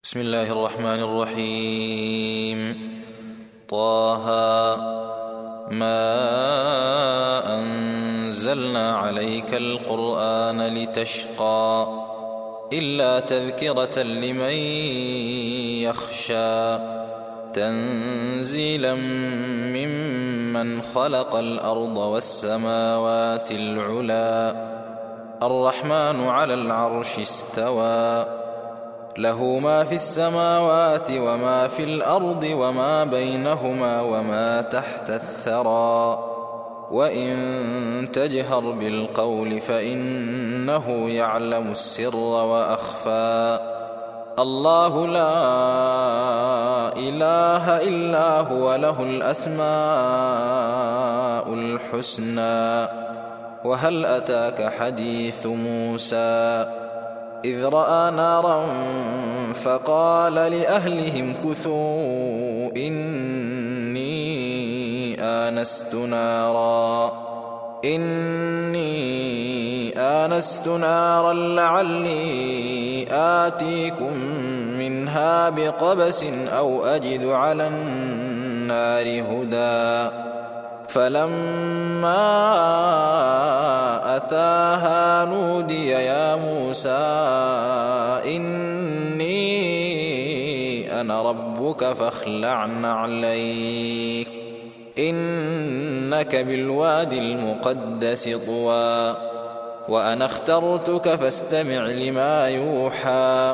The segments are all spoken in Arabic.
بسم الله الرحمن الرحيم. طه ما أنزلنا عليك القرآن لتشقى إلا تذكرة لمن يخشى تنزيلا ممن خلق الأرض والسماوات العلى الرحمن على العرش استوى له ما في السماوات وما في الأرض وما بينهما وما تحت الثرى وإن تجهر بالقول فإنه يعلم السر وأخفى الله لا إله إلا هو له الأسماء الحسنى وهل أتاك حديث موسى إذ رأى نارا فقال لأهلهم كثوا إني آنست نارا لعلي آتيكم منها بقبس أو أجد على النار هدى فلما أتاها نودي يا موسى إني أنا ربك فاخلع نعليك إنك بالواد المقدس طوى وأنا اخترتك فاستمع لما يوحى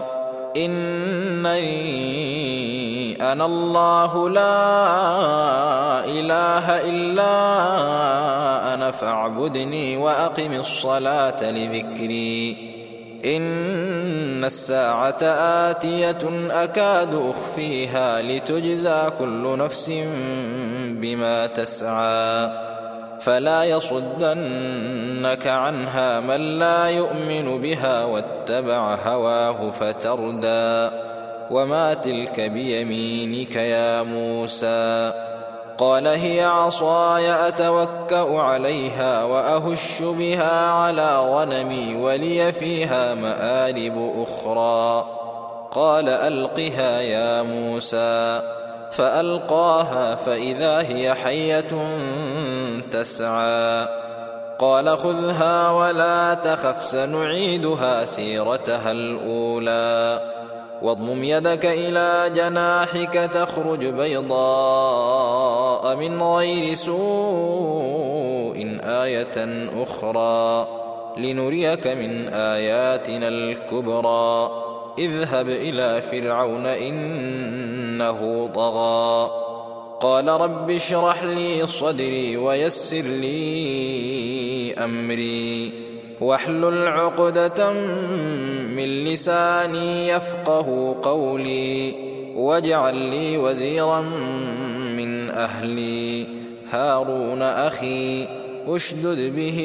إنني أنا الله لا إله إلا أنا فاعبدني وأقم الصلاة لذكري إن الساعة آتية أكاد أخفيها لتجزى كل نفس بما تسعى فلا يصدنك عنها من لا يؤمن بها واتبع هواه فتردى وما تلك بيمينك يا موسى قال هي عصاي أتوكأ عليها وأهش بها على غنمي ولي فيها مآرب أخرى قال ألقها يا موسى فألقاها فإذا هي حية تسعى قال خذها ولا تخف سنعيدها سيرتها الأولى واضمم يدك إلى جناحك تخرج بيضاء من غير سوء آية أخرى لنريك من آياتنا الكبرى اذهب إلى فرعون إنه طغى قال رب اشرح لي صدري ويسر لي أمري واحلل عقدة من لساني يفقه قولي واجعل لي وزيرا من أهلي هارون أخي اشدد به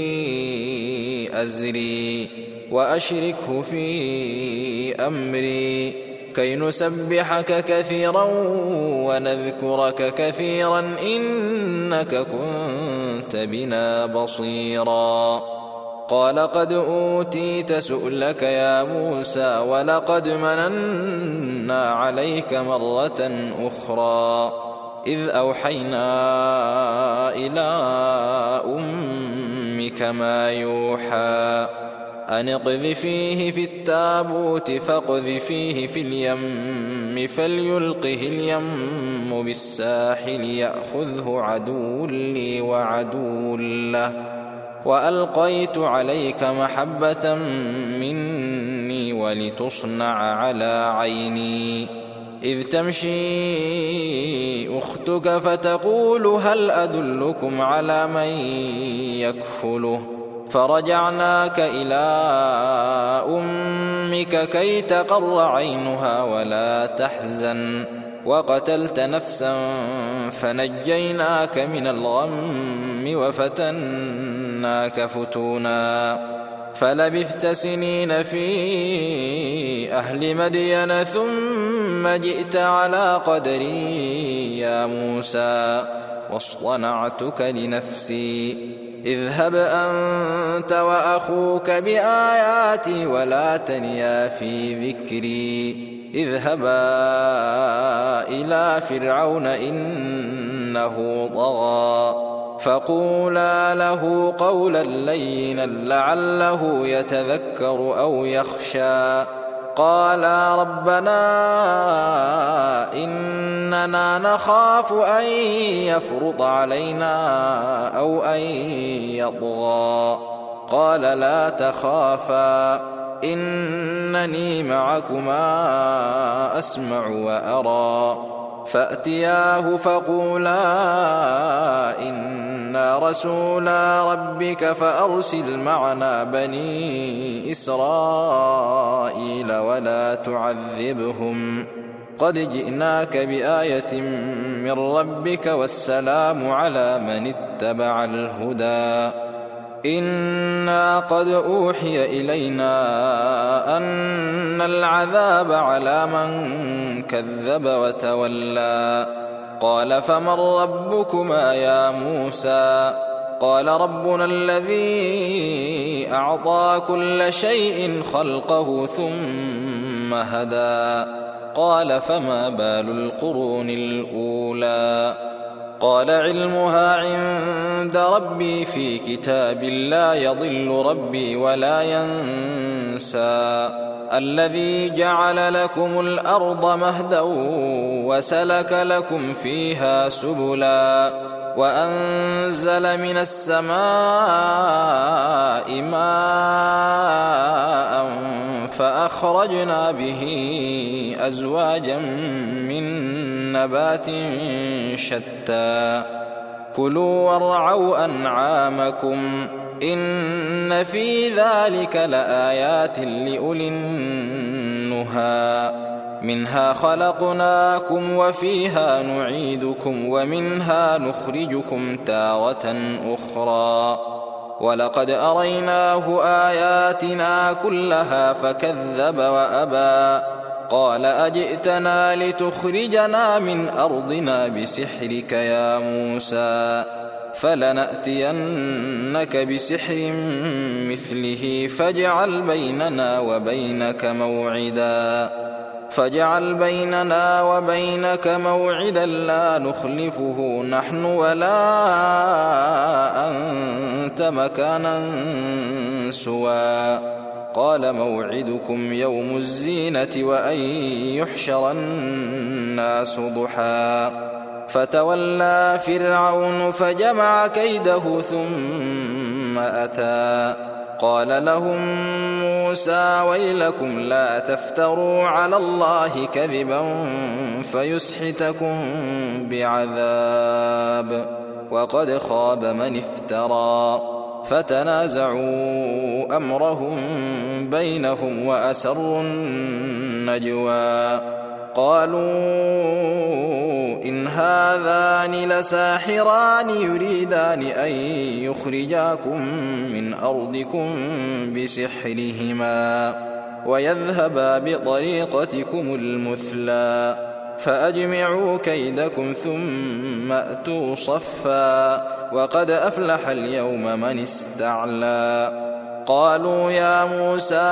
أزري وأشركه في أمري كي نسبحك كثيرا ونذكرك كثيرا إنك كنت بنا بصيرا قال قد أوتيت سؤلك يا موسى ولقد مننا عليك مرة أخرى إذ أوحينا إلى أمك ما يوحى أن اقذفيه في التابوت فاقذفيه في اليم فليلقه اليم بالساحل يأخذه عدو لي وعدو له وألقيت عليك محبة مني ولتصنع على عيني إذ تمشي أختك فتقول هل أدلكم على من يكفله فرجعناك إلى أمك كي تقر عينها ولا تحزن وقتلت نفسا فنجيناك من الغم وفتناك فتونا فلبثت سنين في أهل مدين ثم جئت على قدري يا موسى واصطنعتك لنفسي اذهب أنت وأخوك بآياتي ولا تنيا في ذكري اذهبا إلى فرعون إنه طغى فقولا له قولا لينا لعله يتذكر أو يخشى قالا ربنا إننا نخاف أن يفرط علينا أو أن يطغى قال لا تخافا إنني معكما أسمع وأرى فأتياه فقولا إنا رسولا ربك فأرسل معنا بني إسرائيل ولا تعذبهم قد جئناك بآية من ربك والسلام على من اتبع الهدى إنا قد أوحي إلينا أن العذاب على من كذب وتولى قال فمن ربكما يا موسى قال ربنا الذي أعطى كل شيء خلقه ثم هدى قال فما بال القرون الأولى قال علمها عند ربي في كتاب لا يضل ربي ولا ينسى الذي جعل لكم الأرض مهدا وسلك لكم فيها سبلا وأنزل من السماء ماء فأخرجنا به أزواجا من نبات شتى كلوا وارعوا أنعامكم إن في ذلك لآيات لأولي النهى منها خلقناكم وفيها نعيدكم ومنها نخرجكم تارة أخرى ولقد أريناه آياتنا كلها فكذب وأبى قال أجئتنا لتخرجنا من أرضنا بسحرك يا موسى فلنأتينك بسحر مثله فاجعل بيننا وبينك موعدا لا نخلفه نحن ولا أنت مكانا سوى قال موعدكم يوم الزينة وأن يحشر الناس ضحى فتولى فرعون فجمع كيده ثم أتى قال لهم موسى ويلكم لا تفتروا على الله كذبا فيسحتكم بعذاب وقد خاب من افترى فتنازعوا أمرهم بينهم وأسروا النجوى قالوا إن هذان لساحران يريدان أن يخرجاكم من أرضكم بسحرهما ويذهبا بطريقتكم المثلى فأجمعوا كيدكم ثم أتوا صفا وقد أفلح اليوم من استعلى قالوا يا موسى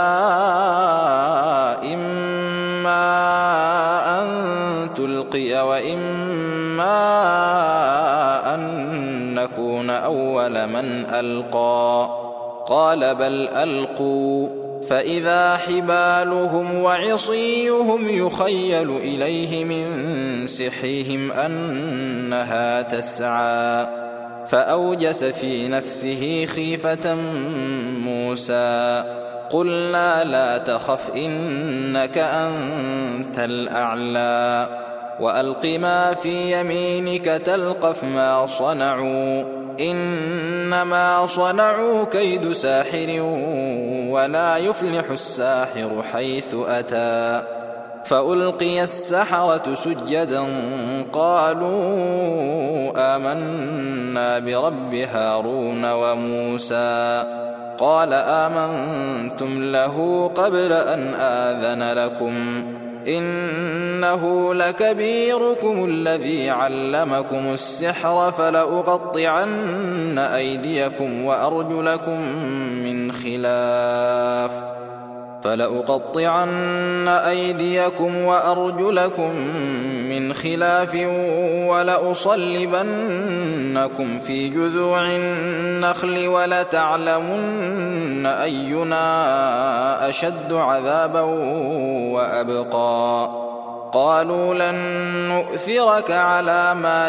إما أن تلقي وإما أن نكون أول من ألقى قال بل ألقوا فإذا حبالهم وعصيهم يخيل إليه من سحرهم أنها تسعى فأوجس في نفسه خيفة موسى قلنا لا تخف إنك أنت الأعلى وألق ما في يمينك تلقف ما صنعوا إنما صنعوا كيد ساحر ولا يفلح الساحر حيث أتى فألقي السحرة سجدا قالوا آمنا برب هارون وموسى قال آمنتم له قبل أن آذن لكم إنه لكبيركم الذي علمكم السحر فلأقطعن أيديكم وأرجلكم من خلاف فلأقطعن أيديكم وأرجلكم من خلاف ولأصلبنكم في جذوع النخل ولتعلمن أينا أشد عذابا وأبقى قالوا لن نؤثرك على ما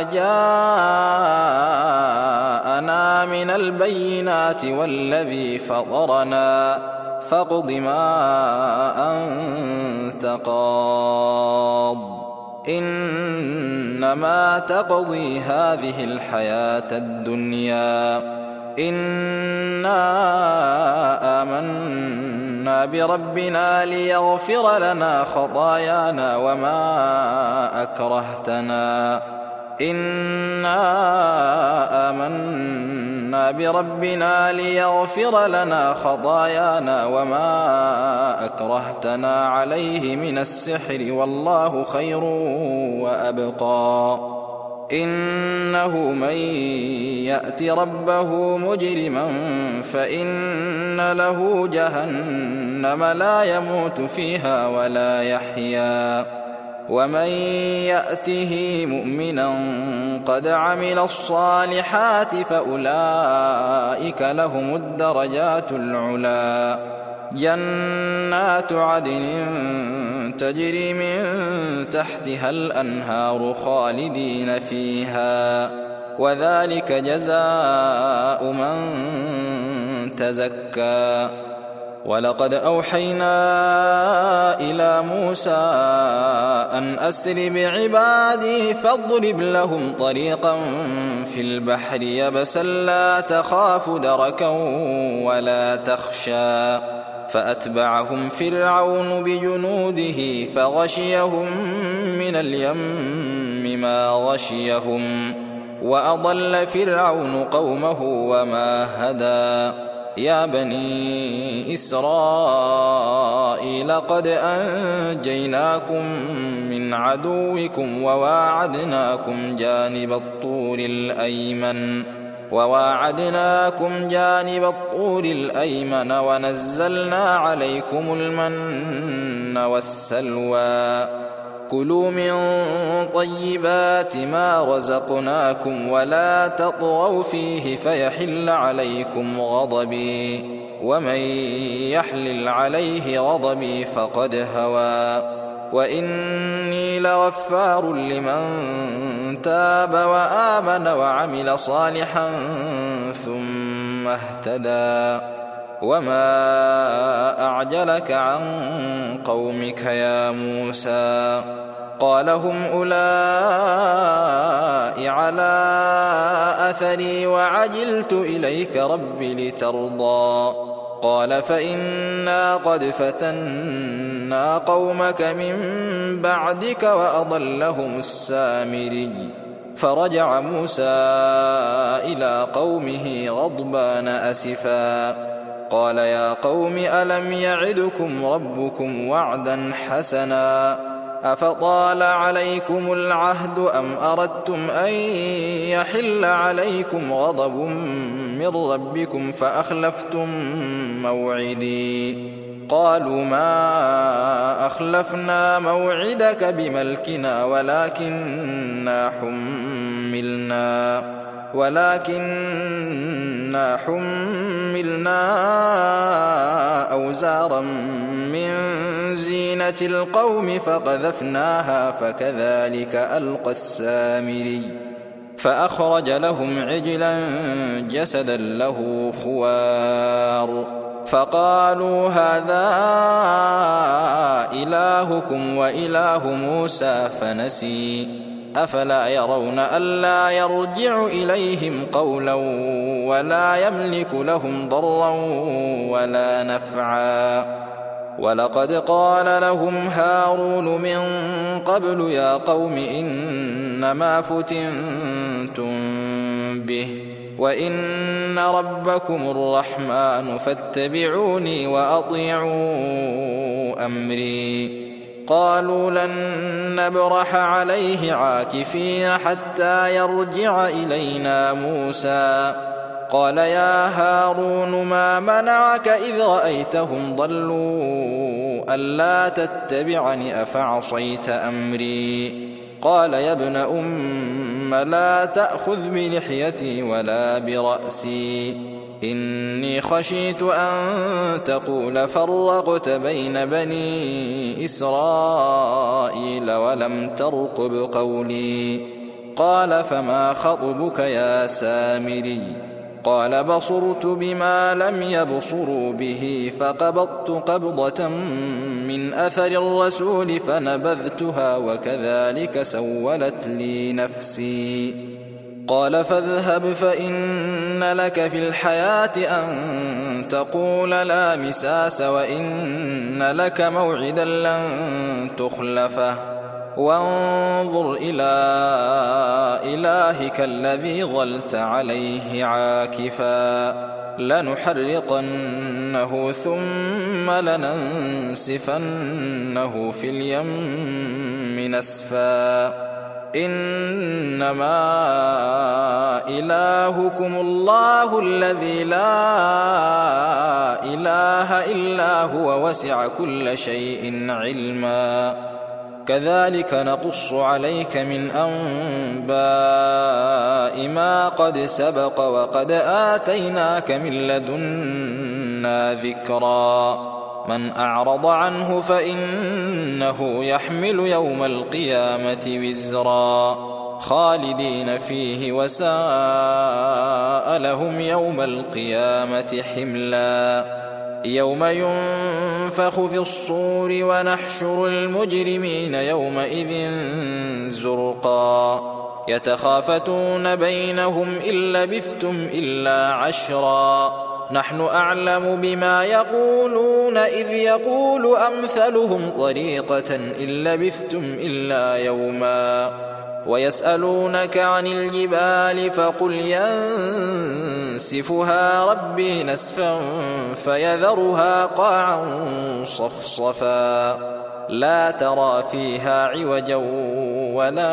جاءنا من البينات والذي فطرنا فاقض ما أنت قاض إنما تقضي هذه الحياة الدنيا إنا آمنا بربنا ليغفر لنا خطايانا وما أكرهتنا عليه من السحر والله خير وأبقى إنه من يأت ربه مجرما فإن له جهنم لا يموت فيها ولا يحيا ومن يأته مؤمنا قد عمل الصالحات فأولئك لهم الدرجات العلا جنات عدن تجري من تحتها الأنهار خالدين فيها وذلك جزاء من تزكى ولقد أوحينا إلى موسى أن أسر بعبادي فاضرب لهم طريقا في البحر يبسا لا تخاف دركا ولا تخشى فأتبعهم فرعون بجنوده فغشيهم من اليم ما غشيهم وأضل فرعون قومه وما هدى يا بني إسرائيل قد أنجيناكم من عدوكم وواعدناكم جانب الطور الأيمن ونزلنا عليكم المن والسلوى كلوا من طيبات ما رزقناكم ولا تطغوا فيه فيحل عليكم غضبي ومن يحلل عليه غضبي فقد هوى وإني لغفار لمن تاب وآمن وعمل صالحا ثم اهتدى وما أعجلك عن قومك يا موسى قال هم أولئك على أثري وعجلت إليك رب لترضى قال فإنا قد فتنا قومك من بعدك وأضلهم السامري فرجع موسى إلى قومه غضبان أسفا قال يا قوم ألم يعدكم ربكم وعدا حسنا أفطال عليكم العهد أم أردتم أن يحل عليكم غضب من ربكم فأخلفتم موعدي قالوا ما أخلفنا موعدك بملكنا ولكننا حملنا أوزارا من زينة القوم فقذفناها فكذلك ألقى السامري فأخرج لهم عجلا جسدا له خوار فقالوا هذا إلهكم وإله موسى فنسي أفلا يرون ألا يرجع إليهم قولا ولا يملك لهم ضرا ولا نفعا ولقد قال لهم هارون من قبل يا قوم إنما فتنتم به وإن ربكم الرحمن فاتبعوني وأطيعوا أمري قالوا لن نبرح عليه عاكفين حتى يرجع إلينا موسى قال يا هارون ما منعك إذ رأيتهم ضلوا ألا تتبعني أفعصيت أمري قال يا ابن أم لا تأخذ بلحيتي ولا برأسي إني خشيت أن تقول فرقت بين بني إسرائيل ولم ترقب قولي قال فما خطبك يا سامري قال بصرت بما لم يبصروا به فقبضت قبضة من أثر الرسول فنبذتها وكذلك سولت لي نفسي قال فاذهب فإن لك في الحياة أن تقول لا مساس وإن لك موعدا لن تخلفه وانظر إلى إلهك الذي ظلت عليه عاكفا لنحرقنه ثم لننسفنه في اليم نسفا إنما إلهكم الله الذي لا إله إلا هو وسع كل شيء علما كذلك نقص عليك من أنباء ما قد سبق وقد آتيناك من لدنا ذكرا من أعرض عنه فإنه يحمل يوم القيامة وزرا خالدين فيه وساء لهم يوم القيامة حملا يوم ينفخ في الصور ونحشر المجرمين يومئذ زرقا يتخافتون بينهم إن لبثتم إلا عشرا نحن أعلم بما يقولون إذ يقول أمثلهم طريقة إن لبثتم إلا يوما ويسألونك عن الجبال فقل ينسفها ربي نسفا فيذرها قاعا صفصفا لا ترى فيها عوجا ولا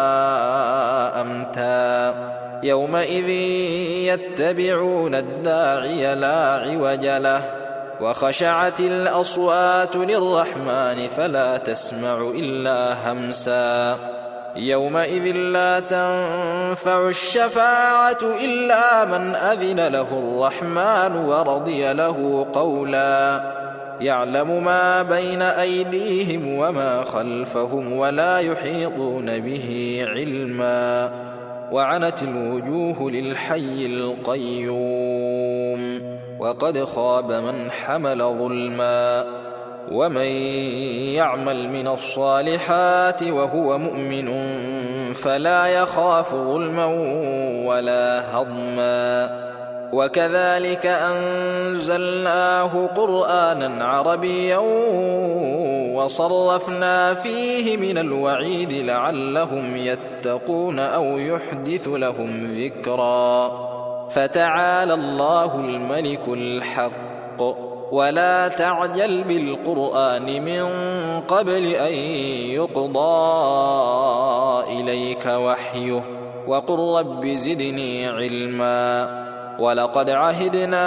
أمتا يومئذ يتبعون الداعي لا عوج له وخشعت الأصوات للرحمن فلا تسمع إلا همسا يومئذ لا تنفع الشفاعة إلا من أذن له الرحمن ورضي له قولا يعلم ما بين أيديهم وما خلفهم ولا يحيطون به علما وعنت الوجوه للحي القيوم وقد خاب من حمل ظلما ومن يعمل من الصالحات وهو مؤمن فلا يخاف ظلما ولا هضما وكذلك أنزلناه قرآنا عربيا وصرفنا فيه من الوعيد لعلهم يتقون أو يحدث لهم ذكرا فتعالى الله الملك الحق ولا تعجل بالقرآن من قبل أن يقضى إليك وحيه وقل رب زدني علما ولقد عهدنا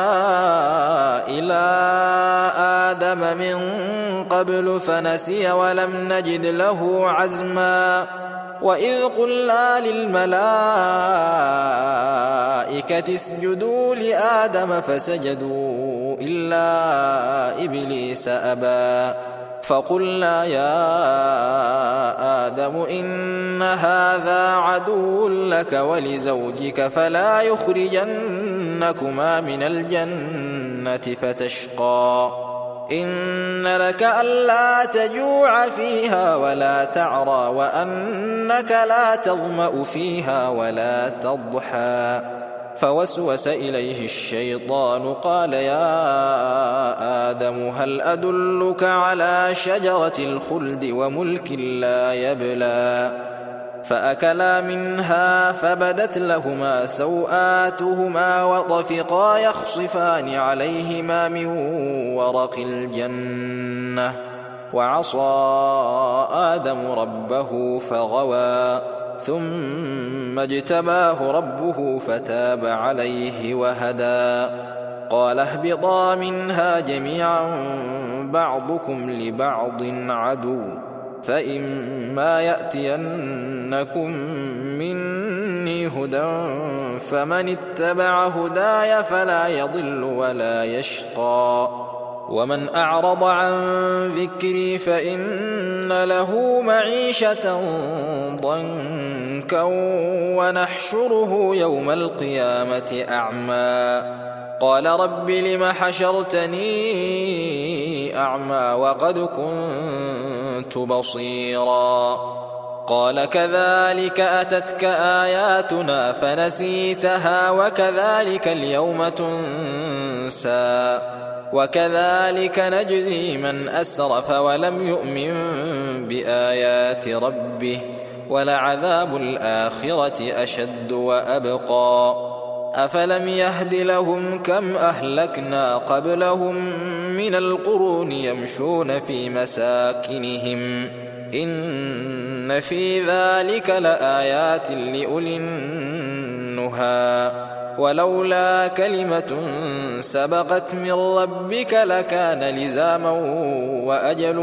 إلى آدم من قبل فنسي ولم نجد له عزما وإذ قلنا للملائكة اسجدوا لآدم فسجدوا إلا إبليس أبى فقلنا يا آدم إن هذا عدو لك ولزوجك فلا يخرجنكما من الجنة فتشقى إن لك ألا تجوع فيها ولا تعرى وأنك لا تظمأ فيها ولا تضحى فوسوس إليه الشيطان قال يا آدم هل أدلك على شجرة الخلد وملك لا يبلى فأكلا منها فبدت لهما سوآتهما وطفقا يخصفان عليهما من ورق الجنة وعصى آدم ربه فغوى ثم اجتباه ربه فتاب عليه وهدى قال اهبطا منها جميعا بعضكم لبعض عدو فإما يأتينكم مني هدى فمن اتبع هداي فلا يضل ولا يشقى ومن أعرض عن ذكري فإن له معيشة ضنكا ونحشره يوم القيامة أعمى قال رب لم حشرتني أعمى وقد كنت بصيرا قال كذلك أتتك آياتنا فنسيتها وكذلك اليوم تنسى وكذلك نجزي من أسرف ولم يؤمن بآيات ربه ولعذاب الآخرة أشد وأبقى أفلم يهد لهم كم أهلكنا قبلهم من القرون يمشون في مساكنهم إن في ذلك لآيات لأولي النهى ولولا كلمة سبقت من ربك لكان لزاما وأجل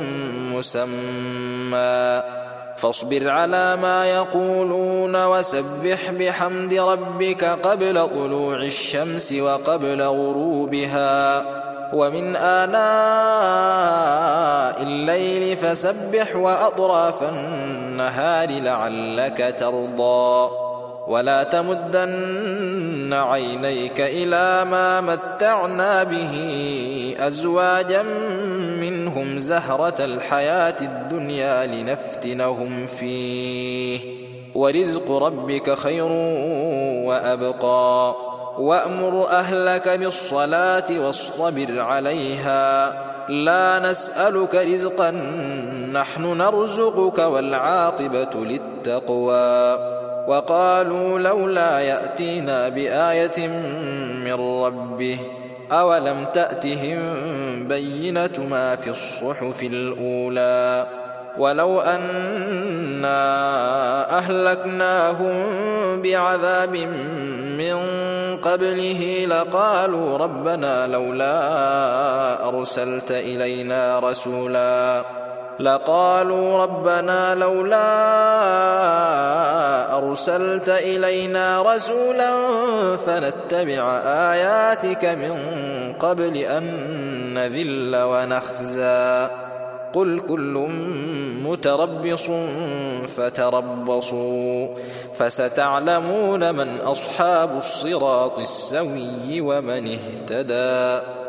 مسمى فاصبر على ما يقولون وسبح بحمد ربك قبل طلوع الشمس وقبل غروبها ومن آناء الليل فسبح وأطراف النهار لعلك ترضى ولا تمدن عينيك إلى ما متعنا به أزواجا منهم زهرة الحياة الدنيا لنفتنهم فيه ورزق ربك خير وأبقى وأمر أهلك بالصلاة واصطبر عليها لا نسألك رزقا نحن نرزقك والعاقبة للتقوى وقالوا لولا يأتينا بآية من ربه أولم تأتهم بينة ما في الصحف الأولى ولو أنا أهلكناهم بعذاب من قبله لقالوا ربنا لولا أرسلت إلينا رسولا فنتبع آياتك من قبل أن نذل ونخزى قل كل متربص فتربصوا فستعلمون من أصحاب الصراط السوي ومن اهتدى